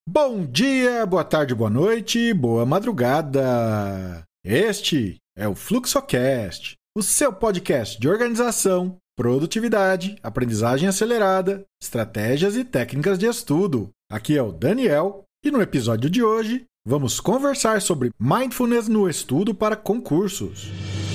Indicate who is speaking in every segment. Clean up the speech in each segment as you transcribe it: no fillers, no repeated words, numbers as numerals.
Speaker 1: Bom dia, boa tarde, boa noite, boa madrugada. Este é o FluxoCast, o seu podcast de organização, produtividade, aprendizagem acelerada, estratégias e técnicas de estudo. Aqui é o Daniel e no episódio de hoje vamos conversar sobre Mindfulness no estudo para concursos.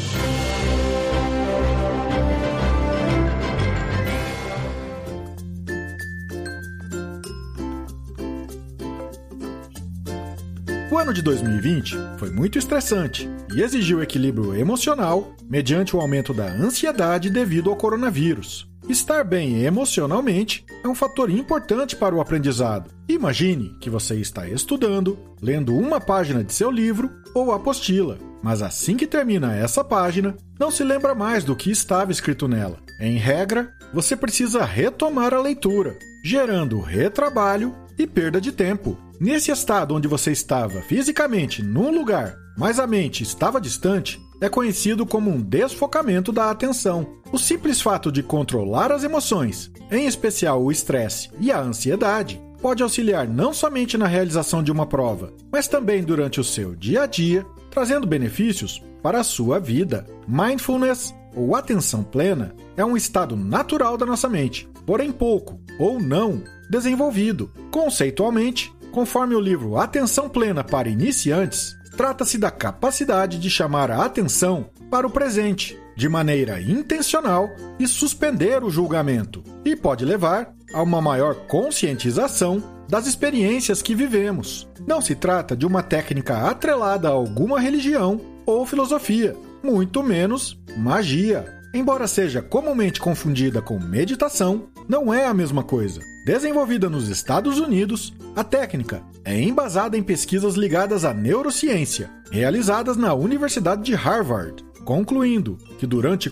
Speaker 1: O ano de 2020 foi muito estressante e exigiu equilíbrio emocional mediante o aumento da ansiedade devido ao coronavírus. Estar bem emocionalmente é um fator importante para o aprendizado. Imagine que você está estudando, lendo uma página de seu livro ou apostila, mas assim que termina essa página, não se lembra mais do que estava escrito nela. Em regra, você precisa retomar a leitura, gerando retrabalho e perda de tempo. Nesse estado onde você estava fisicamente num lugar, mas a mente estava distante, é conhecido como um desfocamento da atenção. O simples fato de controlar as emoções, em especial o estresse e a ansiedade, pode auxiliar não somente na realização de uma prova, mas também durante o seu dia a dia, trazendo benefícios para a sua vida. Mindfulness, ou atenção plena, é um estado natural da nossa mente, porém pouco, ou não, desenvolvido. Conceitualmente, conforme o livro Atenção Plena para Iniciantes, trata-se da capacidade de chamar a atenção para o presente, de maneira intencional e suspender o julgamento, e pode levar a uma maior conscientização das experiências que vivemos. Não se trata de uma técnica atrelada a alguma religião ou filosofia, muito menos magia. Embora seja comumente confundida com meditação, não é a mesma coisa. Desenvolvida nos Estados Unidos, a técnica é embasada em pesquisas ligadas à neurociência, realizadas na Universidade de Harvard, concluindo que durante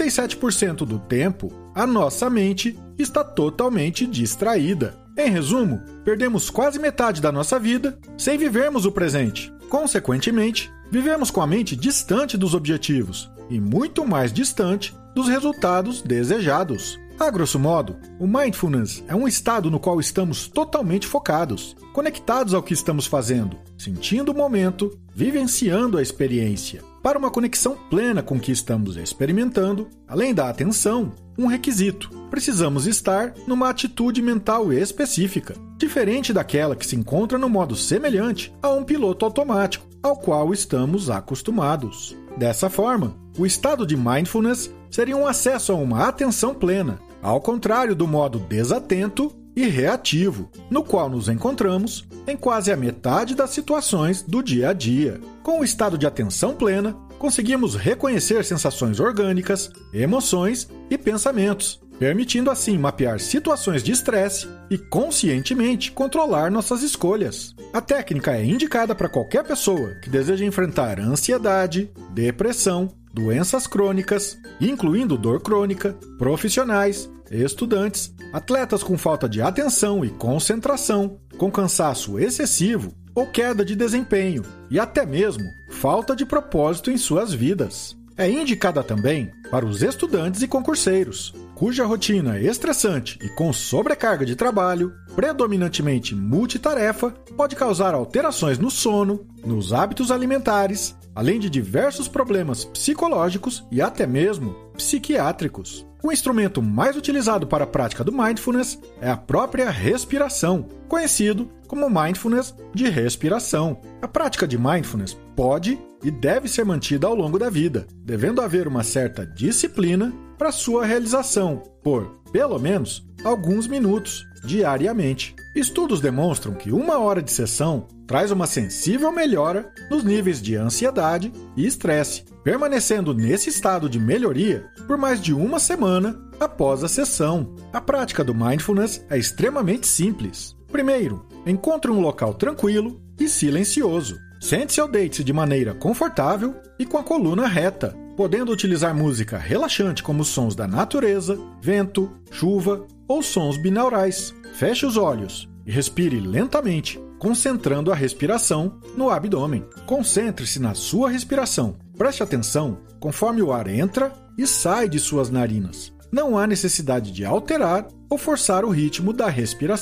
Speaker 1: 47% do tempo, a nossa mente está totalmente distraída. Em resumo, perdemos quase metade da nossa vida sem vivermos o presente. Consequentemente, vivemos com a mente distante dos objetivos e muito mais distante dos resultados desejados. A grosso modo, o Mindfulness é um estado no qual estamos totalmente focados, conectados ao que estamos fazendo, sentindo o momento, vivenciando a experiência. Para uma conexão plena com o que estamos experimentando, além da atenção, um requisito: precisamos estar numa atitude mental específica, diferente daquela que se encontra no modo semelhante a um piloto automático, ao qual estamos acostumados. Dessa forma, o estado de Mindfulness seria um acesso a uma atenção plena, ao contrário do modo desatento e reativo, no qual nos encontramos em quase a metade das situações do dia a dia. Com o estado de atenção plena, conseguimos reconhecer sensações orgânicas, emoções e pensamentos, permitindo assim mapear situações de estresse e conscientemente controlar nossas escolhas. A técnica é indicada para qualquer pessoa que deseja enfrentar ansiedade, depressão, doenças crônicas, incluindo dor crônica, profissionais, estudantes, atletas com falta de atenção e concentração, com cansaço excessivo ou queda de desempenho e até mesmo falta de propósito em suas vidas. É indicada também para os estudantes e concurseiros, cuja rotina é estressante e com sobrecarga de trabalho, predominantemente multitarefa, pode causar alterações no sono, nos hábitos alimentares, além de diversos problemas psicológicos e até mesmo psiquiátricos. O instrumento mais utilizado para a prática do Mindfulness é a própria respiração, conhecido como Mindfulness de respiração. A prática de Mindfulness pode e deve ser mantida ao longo da vida, devendo haver uma certa disciplina para sua realização, por, pelo menos, alguns minutos diariamente. Estudos demonstram que 1 hora de sessão traz uma sensível melhora nos níveis de ansiedade e estresse, permanecendo nesse estado de melhoria por mais de 1 semana após a sessão. A prática do Mindfulness é extremamente simples. Primeiro, encontre um local tranquilo e silencioso. Sente-se ou deite-se de maneira confortável e com a coluna reta, podendo utilizar música relaxante como sons da natureza, vento, chuva ou sons binaurais. Feche os olhos e respire lentamente, concentrando a respiração no abdômen. Concentre-se na sua respiração. Preste atenção conforme o ar entra e sai de suas narinas. Não há necessidade de alterar ou forçar o ritmo da respiração.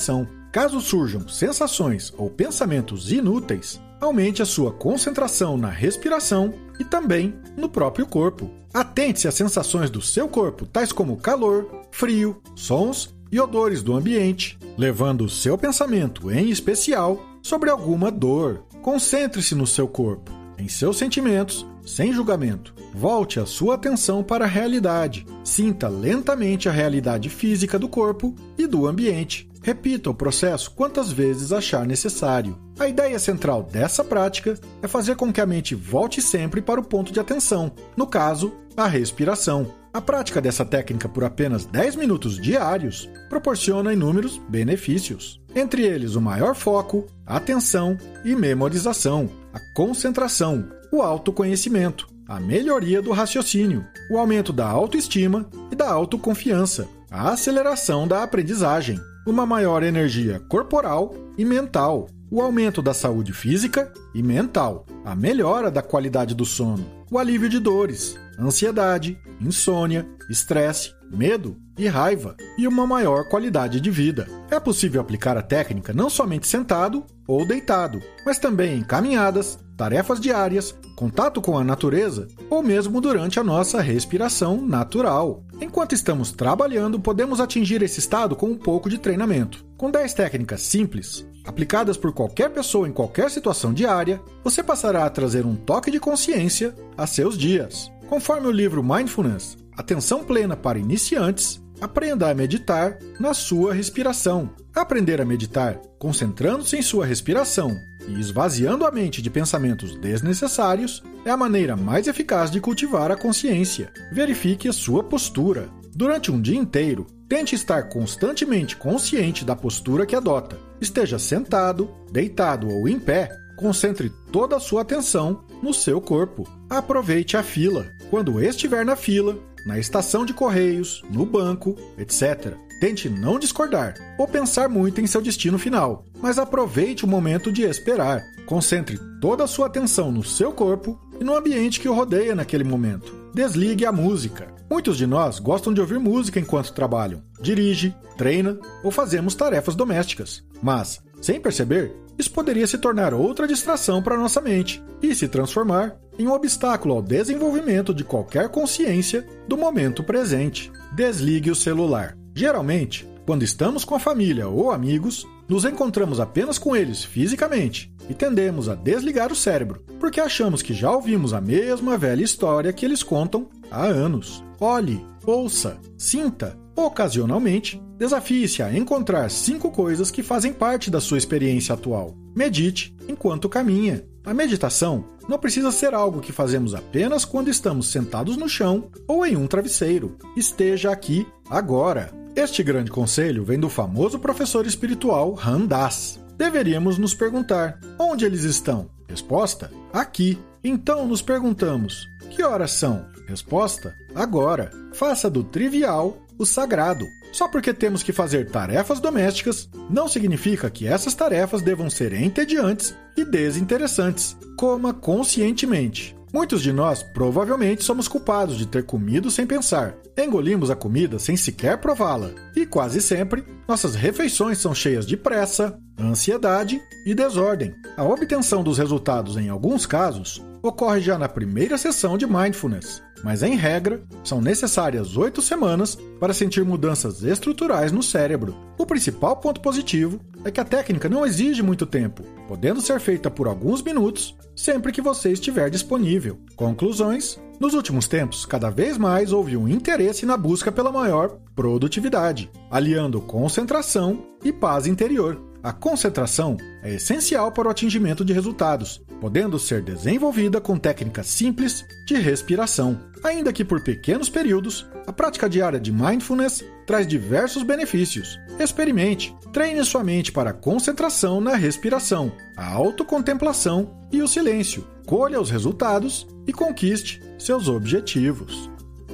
Speaker 1: Caso surjam sensações ou pensamentos inúteis, aumente a sua concentração na respiração e também no próprio corpo. Atente-se às sensações do seu corpo, tais como calor, frio, sons e odores do ambiente, levando o seu pensamento, em especial, sobre alguma dor. Concentre-se no seu corpo, em seus sentimentos, sem julgamento. Volte a sua atenção para a realidade. Sinta lentamente a realidade física do corpo e do ambiente. Repita o processo quantas vezes achar necessário. A ideia central dessa prática é fazer com que a mente volte sempre para o ponto de atenção, no caso, a respiração. A prática dessa técnica por apenas 10 minutos diários proporciona inúmeros benefícios. Entre eles, o maior foco, atenção e memorização, a concentração, o autoconhecimento, a melhoria do raciocínio, o aumento da autoestima e da autoconfiança, a aceleração da aprendizagem, uma maior energia corporal e mental, o aumento da saúde física e mental, a melhora da qualidade do sono, o alívio de dores, ansiedade, insônia, estresse, medo e raiva, e uma maior qualidade de vida. É possível aplicar a técnica não somente sentado ou deitado, mas também em caminhadas, tarefas diárias, contato com a natureza ou mesmo durante a nossa respiração natural. Enquanto estamos trabalhando, podemos atingir esse estado com um pouco de treinamento. Com 10 técnicas simples, aplicadas por qualquer pessoa em qualquer situação diária, você passará a trazer um toque de consciência a seus dias. Conforme o livro Mindfulness, Atenção Plena para Iniciantes, aprenda a meditar na sua respiração. Aprender a meditar, concentrando-se em sua respiração e esvaziando a mente de pensamentos desnecessários, é a maneira mais eficaz de cultivar a consciência. Verifique a sua postura. Durante um dia inteiro, tente estar constantemente consciente da postura que adota. Esteja sentado, deitado ou em pé, concentre toda a sua atenção no seu corpo. Aproveite a fila. Quando estiver na fila, na estação de correios, no banco, etc., tente não discordar ou pensar muito em seu destino final, mas aproveite o momento de esperar. Concentre toda a sua atenção no seu corpo e no ambiente que o rodeia naquele momento. Desligue a música. Muitos de nós gostam de ouvir música enquanto trabalham, dirige, treina ou fazemos tarefas domésticas. Mas, sem perceber, isso poderia se tornar outra distração para nossa mente e se transformar em um obstáculo ao desenvolvimento de qualquer consciência do momento presente. Desligue o celular. Geralmente, quando estamos com a família ou amigos, nos encontramos apenas com eles fisicamente e tendemos a desligar o cérebro, porque achamos que já ouvimos a mesma velha história que eles contam há anos. Olhe, ouça, sinta. Ocasionalmente, desafie-se a encontrar 5 coisas que fazem parte da sua experiência atual. Medite enquanto caminha. A meditação não precisa ser algo que fazemos apenas quando estamos sentados no chão ou em um travesseiro. Esteja aqui, agora. Este grande conselho vem do famoso professor espiritual Ram Dass. Deveríamos nos perguntar, onde eles estão? Resposta, aqui. Então nos perguntamos, que horas são? Resposta, agora. Faça do trivial o sagrado. Só porque temos que fazer tarefas domésticas, não significa que essas tarefas devam ser entediantes e desinteressantes. Coma conscientemente. Muitos de nós provavelmente somos culpados de ter comido sem pensar. Engolimos a comida sem sequer prová-la. E quase sempre, nossas refeições são cheias de pressa, ansiedade e desordem. A obtenção dos resultados, em alguns casos, ocorre já na primeira sessão de Mindfulness. Mas, em regra, são necessárias 8 semanas para sentir mudanças estruturais no cérebro. O principal ponto positivo é que a técnica não exige muito tempo, podendo ser feita por alguns minutos, sempre que você estiver disponível. Conclusões: nos últimos tempos, cada vez mais houve um interesse na busca pela maior produtividade, aliando concentração e paz interior. A concentração é essencial para o atingimento de resultados, podendo ser desenvolvida com técnicas simples de respiração. Ainda que por pequenos períodos, a prática diária de Mindfulness traz diversos benefícios. Experimente, treine sua mente para a concentração na respiração, a autocontemplação e o silêncio. Colha os resultados e conquiste seus objetivos.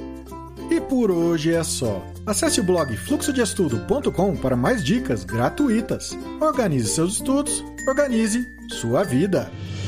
Speaker 1: E por hoje é só. Acesse o blog fluxodeestudo.com para mais dicas gratuitas. Organize seus estudos, organize sua vida.